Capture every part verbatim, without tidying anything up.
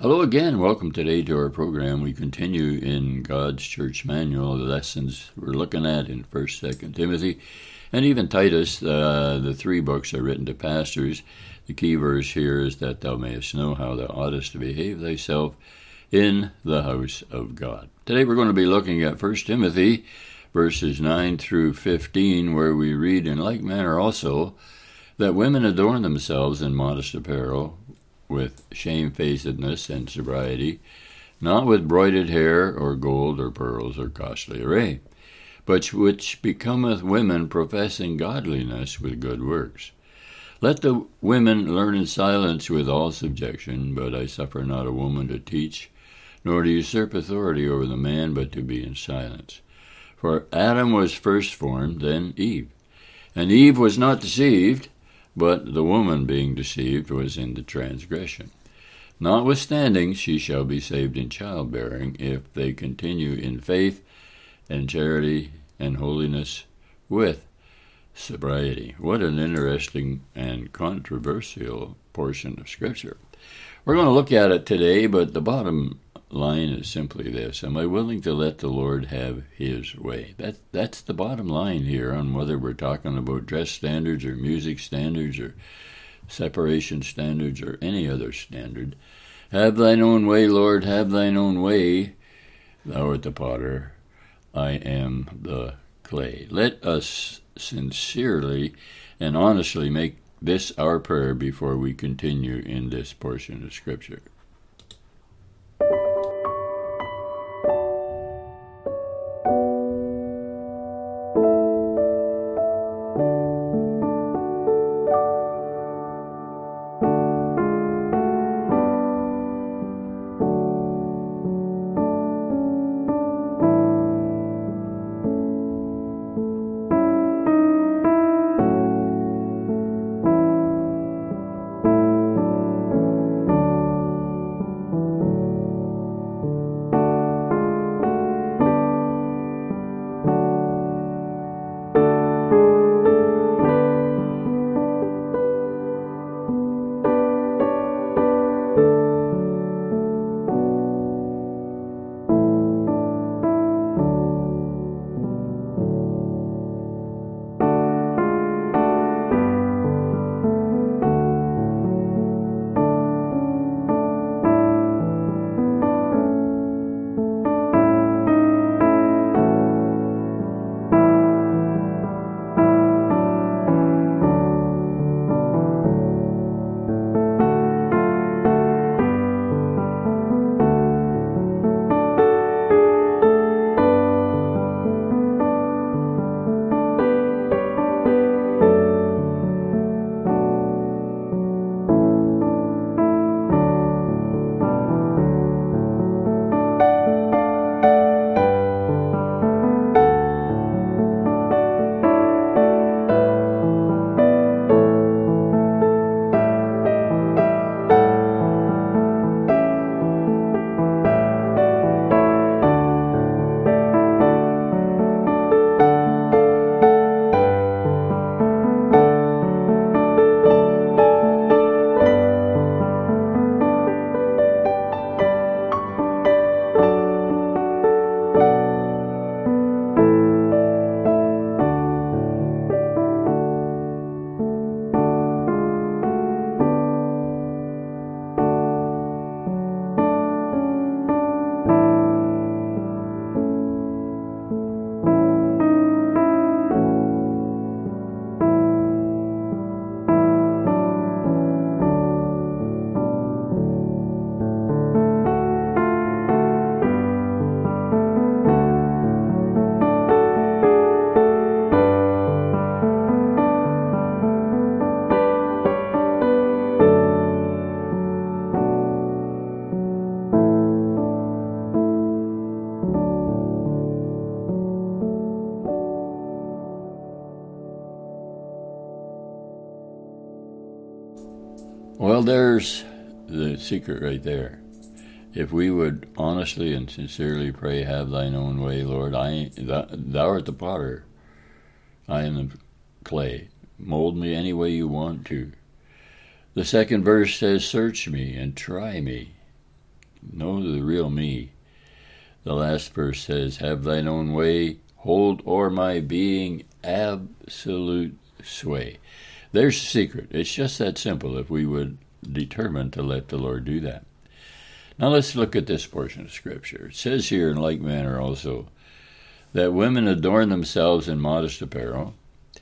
Hello again. Welcome today to our program. We continue in God's Church Manual, the lessons we're looking at in First, Second Timothy, and even Titus. Uh, the three books are written to pastors. The key verse here is that thou mayest know how thou oughtest to behave thyself in the house of God. Today we're going to be looking at First Timothy, verses nine through fifteen, where we read, in like manner also, that women adorn themselves in modest apparel, with shamefacedness and sobriety, not with broided hair, or gold, or pearls, or costly array, but which becometh women professing godliness with good works. Let the women learn in silence with all subjection, but I suffer not a woman to teach, nor to usurp authority over the man, but to be in silence. For Adam was first formed, then Eve. And Eve was not deceived, but the woman being deceived was in the transgression. Notwithstanding, she shall be saved in childbearing, if they continue in faith and charity and holiness with sobriety. What an interesting and controversial portion of Scripture. We're going to look at it today, but the bottom line is simply this: am I willing to let the Lord have his way? That, that's the bottom line here, on whether we're talking about dress standards or music standards or separation standards or any other standard. Have thine own way, Lord, have thine own way. Thou art the potter, I am the clay. Let us sincerely and honestly make this our prayer before we continue in this portion of Scripture. Well, there's the secret right there. If we would honestly and sincerely pray, have thine own way, Lord, I thou, thou art the potter, I am the clay. Mold me any way you want to. The second verse says, search me and try me. know the real me. The last verse says, have thine own way, hold o'er my being absolute sway. There's the secret. It's just that simple if we would determine to let the Lord do that. Now let's look at this portion of Scripture. It says here in like manner also that women adorn themselves in modest apparel,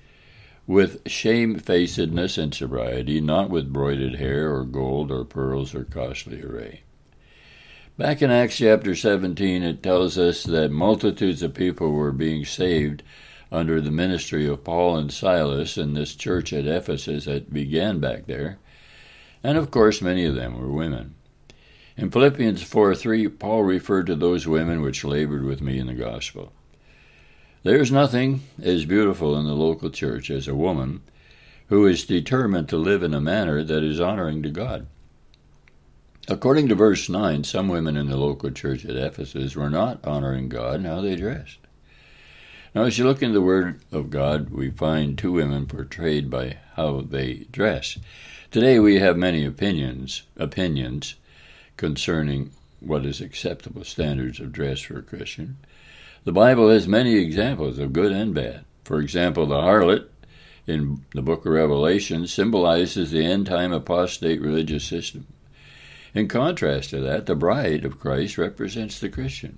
with shamefacedness and sobriety, not with broided hair or gold or pearls or costly array. Back in Acts chapter seventeen, it tells us that multitudes of people were being saved under the ministry of Paul and Silas in this church at Ephesus that began back there. And of course, many of them were women. In Philippians four three, Paul referred to those women which labored with me in the gospel. There is nothing as beautiful in the local church as a woman who is determined to live in a manner that is honoring to God. According to verse nine, some women in the local church at Ephesus were not honoring God in how they dressed. Now, as you look in the Word of God, we find two women portrayed by how they dress. Today we have many opinions, opinions concerning what is acceptable standards of dress for a Christian. The Bible has many examples of good and bad. For example, the harlot in the book of Revelation symbolizes the end-time apostate religious system. In contrast to that, the bride of Christ represents the Christian.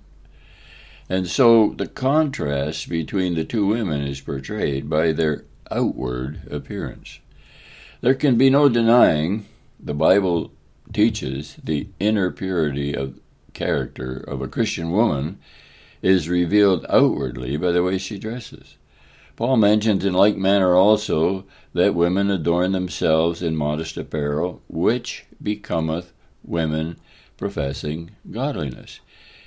And so the contrast between the two women is portrayed by their outward appearance. There can be no denying the Bible teaches the inner purity of character of a Christian woman is revealed outwardly by the way she dresses. Paul mentions in like manner also that women adorn themselves in modest apparel, which becometh women professing godliness.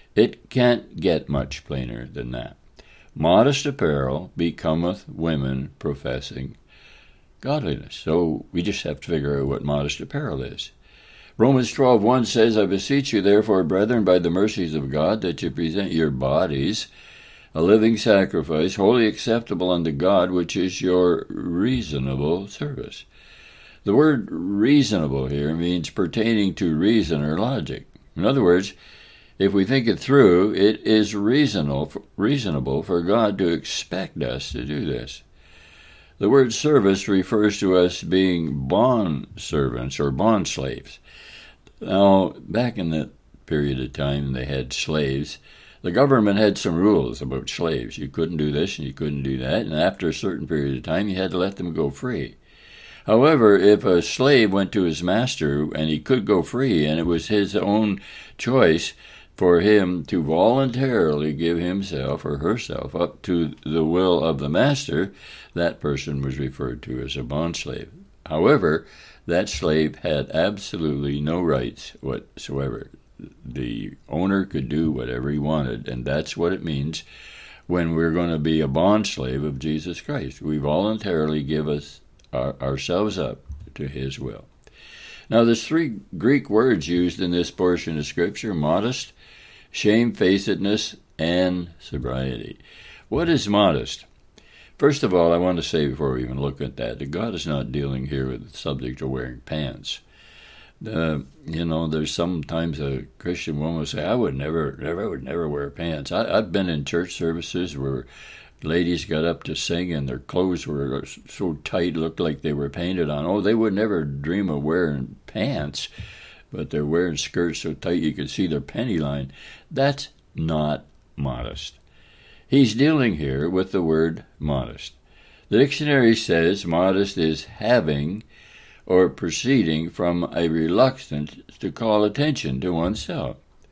It can't get much plainer than that. Modest apparel becometh women professing godliness. So we just have to figure out what modest apparel is. Romans twelve one says, I beseech you therefore, brethren, by the mercies of God, that you present your bodies a living sacrifice, wholly acceptable unto God, which is your reasonable service. The word reasonable here means pertaining to reason or logic. In other words, if we think it through, it is reasonable, reasonable for God to expect us to do this. The word service refers to us being bond servants or bond slaves. Now, back in that period of time, they had slaves. The government had some rules about slaves. You couldn't do this and you couldn't do that, and after a certain period of time, you had to let them go free. However, if a slave went to his master and he could go free, and it was his own choice for him to voluntarily give himself or herself up to the will of the master, that person was referred to as a bondslave. However, that slave had absolutely no rights whatsoever. The owner could do whatever he wanted, and that's what it means when we're going to be a bondslave of Jesus Christ. We voluntarily give us our, ourselves up to his will. Now, there's three Greek words used in this portion of Scripture: modest, shamefacedness, and sobriety. What is modest? First of all, I want to say before we even look at that, that God is not dealing here with the subject of wearing pants. Uh, you know, there's sometimes a Christian woman will say, I would never, never, I would never wear pants. I, I've been in church services where ladies got up to sing and their clothes were so tight, looked like they were painted on. Oh, they would never dream of wearing pants, but they're wearing skirts so tight you could see their penny line. That's not modest. He's dealing here with the word modest. The dictionary says modest is having or proceeding from a reluctance to call attention to oneself.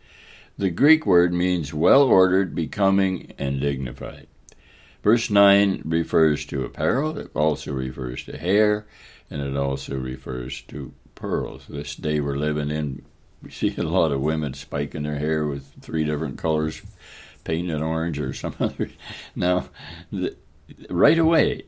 The Greek word means well-ordered, becoming, and dignified. Verse nine refers to apparel. It also refers to hair, and it also refers to pearls. This day we're living in, we see a lot of women spiking their hair with three different colors, painted orange or some other. Now, the, right away,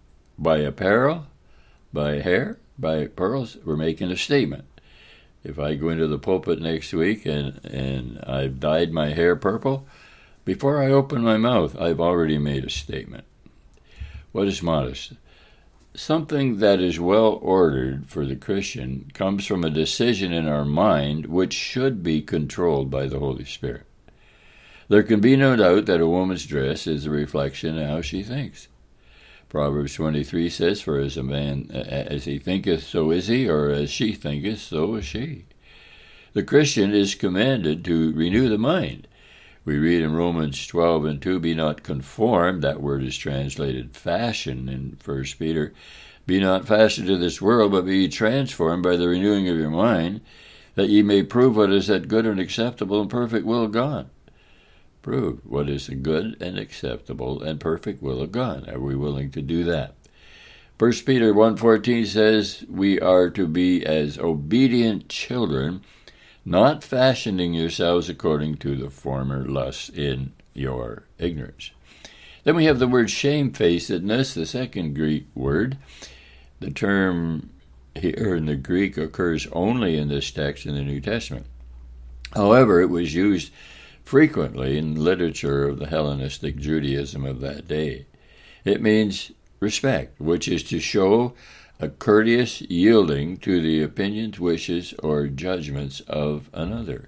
by apparel, by hair, by pearls, we're making a statement. If I go into the pulpit next week and, and I've dyed my hair purple, before I open my mouth, I've already made a statement. What is modest? Something that is well ordered for the Christian comes from a decision in our mind which should be controlled by the Holy Spirit. There can be no doubt that a woman's dress is a reflection of how she thinks. Proverbs twenty-three says, "For as a man as he thinketh, so is he, or as she thinketh, so is she." The Christian is commanded to renew the mind. We read in Romans twelve and two, "Be not conformed," that word is translated fashion in First Peter, "be not fashioned to this world, but be ye transformed by the renewing of your mind, that ye may prove what is that good and acceptable and perfect will of God." Prove what is the good and acceptable and perfect will of God. Are we willing to do that? First Peter one fourteen says we are to be as obedient children, not fashioning yourselves according to the former lusts in your ignorance. Then we have the word shamefacedness, the second Greek word. The term here in the Greek occurs only in this text in the New Testament. However, it was used frequently in literature of the Hellenistic Judaism of that day. It means respect, which is to show a courteous yielding to the opinions, wishes, or judgments of another.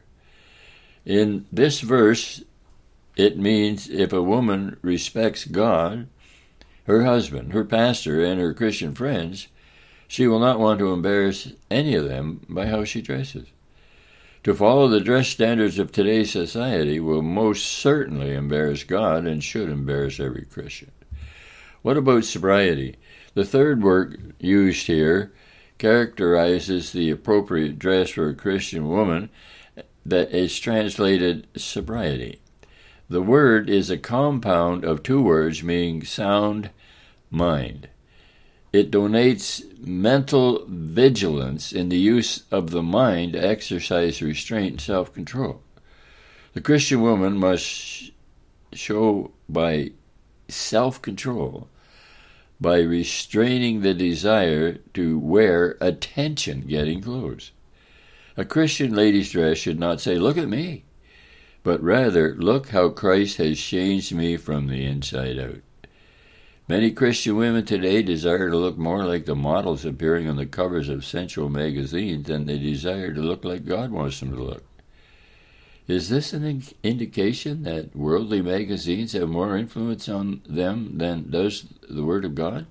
In this verse, it means if a woman respects God, her husband, her pastor, and her Christian friends, she will not want to embarrass any of them by how she dresses. To follow the dress standards of today's society will most certainly embarrass God and should embarrass every Christian. What about sobriety? The third word used here characterizes the appropriate dress for a Christian woman that is translated sobriety. The word is a compound of two words meaning sound mind. It denotes mental vigilance in the use of the mind to exercise restraint and self-control. The Christian woman must show by self-control, by restraining the desire to wear attention-getting clothes. A Christian lady's dress should not say, "Look at me," but rather, "Look how Christ has changed me from the inside out." Many Christian women today desire to look more like the models appearing on the covers of sensual magazines than they desire to look like God wants them to look. Is this an in- indication that worldly magazines have more influence on them than does the Word of God?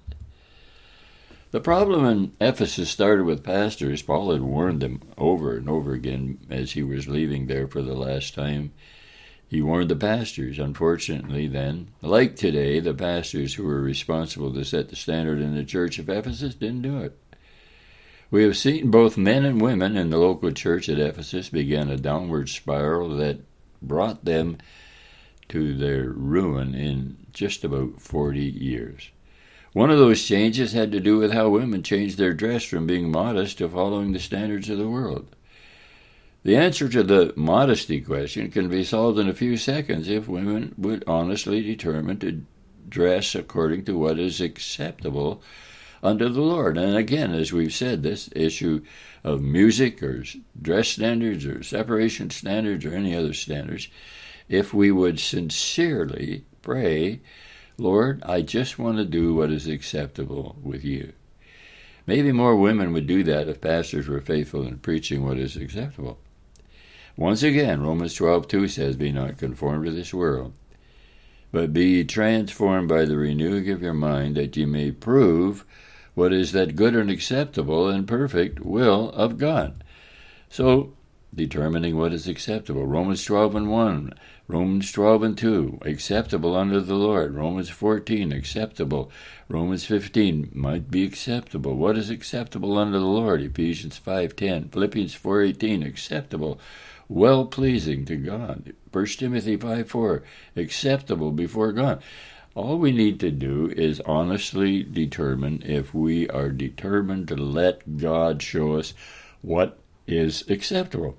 The problem in Ephesus started with pastors. Paul had warned them over and over again as he was leaving there for the last time. He warned the pastors. Unfortunately, then, like today, the pastors who were responsible to set the standard in the church of Ephesus didn't do it. We have seen both men and women in the local church at Ephesus begin a downward spiral that brought them to their ruin in just about forty years. One of those changes had to do with how women changed their dress from being modest to following the standards of the world. The answer to the modesty question can be solved in a few seconds if women would honestly determine to dress according to what is acceptable unto the Lord. And again, as we've said, this issue of music or dress standards or separation standards or any other standards, if we would sincerely pray, "Lord, I just want to do what is acceptable with you." Maybe more women would do that if pastors were faithful in preaching what is acceptable. Once again, Romans twelve two says, "Be not conformed to this world, but be ye transformed by the renewing of your mind, that ye may prove what is that good and acceptable and perfect will of God." So, determining what is acceptable. Romans twelve and one, Romans twelve and two, acceptable unto the Lord. Romans fourteen, acceptable. Romans fifteen, might be acceptable. What is acceptable unto the Lord? Ephesians five ten, Philippians four eighteen, acceptable, well-pleasing to God. First Timothy five four, acceptable before God. All we need to do is honestly determine if we are determined to let God show us what is acceptable.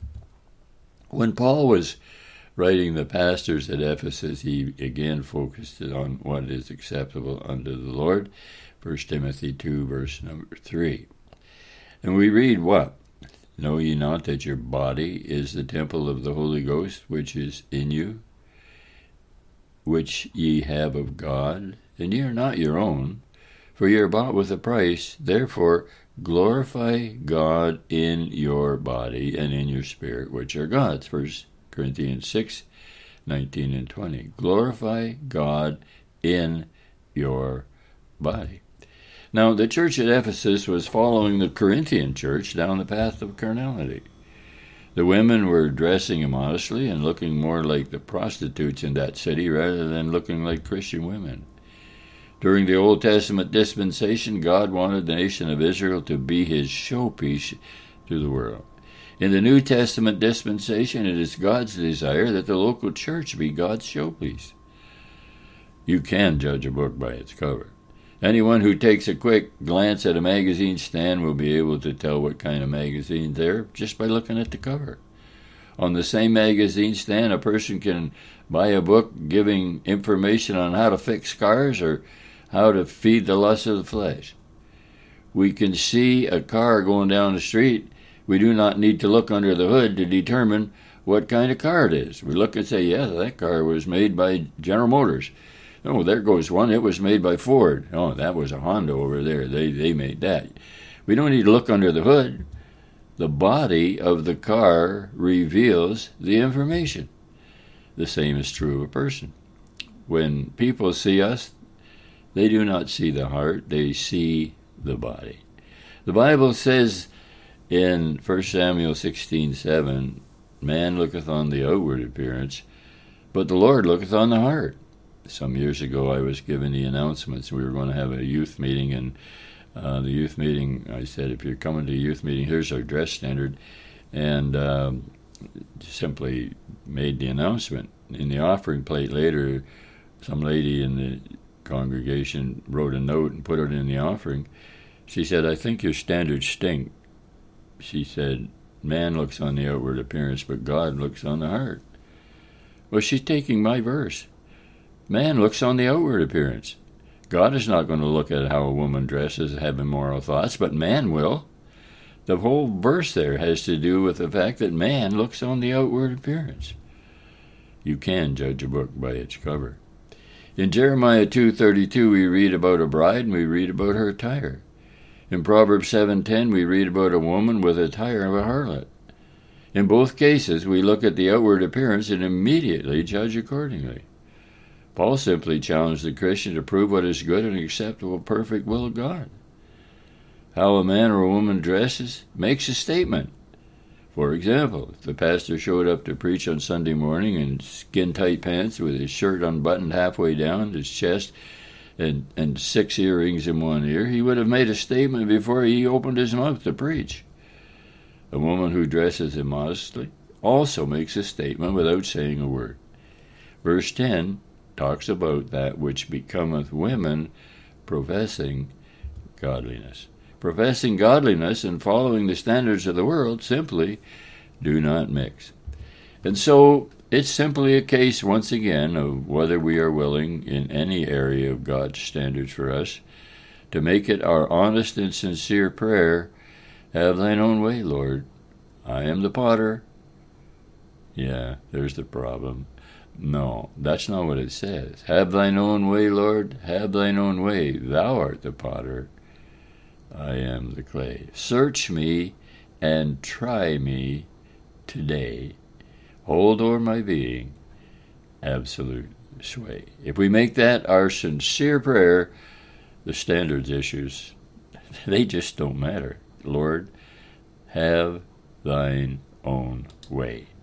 When Paul was writing the pastors at Ephesus, he again focused on what is acceptable unto the Lord. First Timothy two, verse number three. And we read what? "Know ye not that your body is the temple of the Holy Ghost, which is in you, which ye have of God, and ye are not your own? For you are bought with a price. Therefore, glorify God in your body and in your spirit, which are God's. First Corinthians six, nineteen and twenty. Glorify God in your body. Now, the church at Ephesus was following the Corinthian church down the path of carnality. The women were dressing immodestly and looking more like the prostitutes in that city rather than looking like Christian women. During the Old Testament dispensation, God wanted the nation of Israel to be his showpiece to the world. In the New Testament dispensation, it is God's desire that the local church be God's showpiece. You can judge a book by its cover. Anyone who takes a quick glance at a magazine stand will be able to tell what kind of magazine they're just by looking at the cover. On the same magazine stand, a person can buy a book giving information on how to fix cars or how to feed the lust of the flesh. We can see a car going down the street. We do not need to look under the hood to determine what kind of car it is. We look and say, yeah, that car was made by General Motors. Oh, there goes one. It was made by Ford. Oh, that was a Honda over there. They they made that. We don't need to look under the hood. The body of the car reveals the information. The same is true of a person. When people see us, they do not see the heart. They see the body. The Bible says in First Samuel sixteen seven, man looketh on the outward appearance, but the Lord looketh on the heart. Some years ago, I was given the announcements. We were going to have a youth meeting, and uh, the youth meeting, I said, if you're coming to a youth meeting, here's our dress standard, and um, simply made the announcement. In the offering plate later, some lady in the congregation wrote a note and put it in the offering. She said, I think your standards stink. She said, man looks on the outward appearance, but God looks on the heart. Well, she's taking my verse. Man looks on the outward appearance. God is not going to look at how a woman dresses, have immoral thoughts, but man will. The whole verse there has to do with the fact that man looks on the outward appearance. You can judge a book by its cover. In Jeremiah two thirty-two, we read about a bride and we read about her attire. In Proverbs seven ten, we read about a woman with the attire of a harlot. In both cases, we look at the outward appearance and immediately judge accordingly. Paul simply challenged the Christian to prove what is good and acceptable, perfect will of God. How a man or a woman dresses makes a statement. For example, if the pastor showed up to preach on Sunday morning in skin-tight pants with his shirt unbuttoned halfway down his chest and, and six earrings in one ear, he would have made a statement before he opened his mouth to preach. A woman who dresses immodestly also makes a statement without saying a word. Verse ten talks about that which becometh women professing godliness. Professing godliness and following the standards of the world simply do not mix. And so it's simply a case, once again, of whether we are willing in any area of God's standards for us to make it our honest and sincere prayer, have thine own way, Lord. I am the potter. Yeah, there's the problem. No, that's not what it says. Have thine own way, Lord. Have thine own way. Thou art the potter. I am the clay. Search me and try me today. Hold o'er my being absolute sway. If we make that our sincere prayer, the standards issues, they just don't matter. Lord, have thine own way.